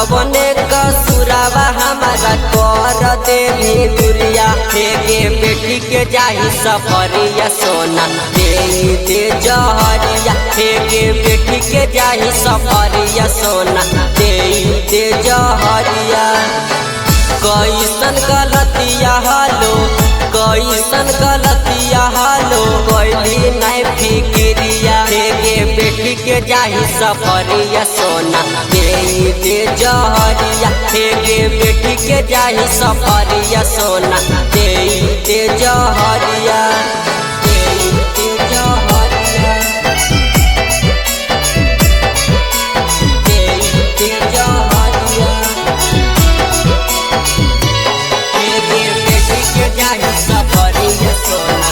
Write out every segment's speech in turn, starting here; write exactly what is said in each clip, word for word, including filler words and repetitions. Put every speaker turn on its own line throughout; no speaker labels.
कवने कसुरावा हमारा कर देली दुरिया फेंके बेटी के जाही सफरिया सोना दे दे जहरिया फेंके बेटी के जाही सफरिया सोना दे दे जहरिया। कैसन गलतिया हालो कैसन गलतिया हालो कैली नहीं फिक्रिया फेंके बेटी के जाही सफरिया सोना दे दे जहरिया फेंके बेटी के जाही सफरिया सोना दे दे जहरिया दे दे जहरिया दे दे जहरिया फेंके बेटी के जाही सफरिया सोना।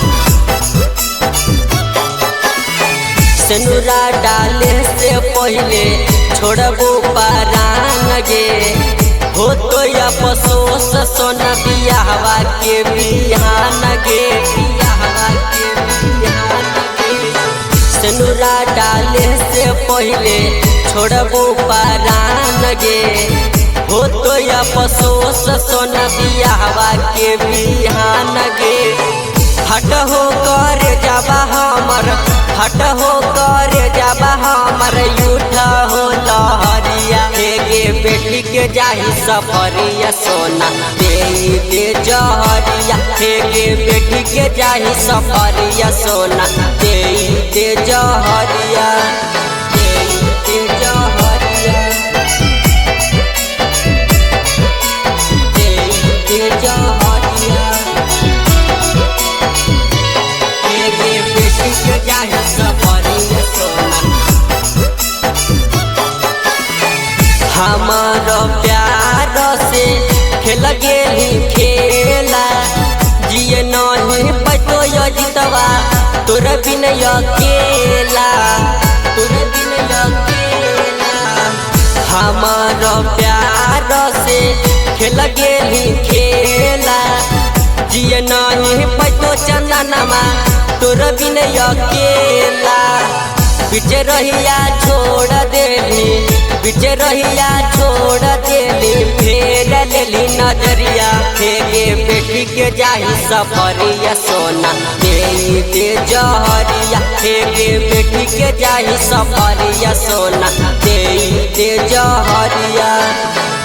सेनुरा डाले से पहले छोड़बो परान गे हो तो या पसोस सोना बियाहवा के बिहान गे बियाहवा के बिहान गे। सेनुरा डाले से पहले छोड़बो परान गे हो तो या पसोस सोना बियाहवा के बिहान गे। हट हो कर जाबा हमर हट हो कर जाबा हमर उठा हो लहरिया फेंके बेटी के जाही सफरिया सोना दे दे जहरिया फेंके बेटी के जाही सफरिया सोना दे दे जहरिया दे दे जहरिया दे दे जहरिया फेंके बेटी के जाही सफरिया सोना। हमारो प्यार से खेल गेली खेला जिए नहीं पतो जितवा तोर बिन अकेला तोर बिन अकेला। हमारो प्यार से खेल गेली खेला जिए नहीं पतो चंदनमा तोर बिन अकेला। बीच रहिया छोड़ देली बीच रहिया छोड़ देली फेर लेली नजरिया फेंके बेटी के जाही सफरिया सोना दे दे जहरिया फेंके बेटी के जाही सफरिया सोना दे दे जहरिया।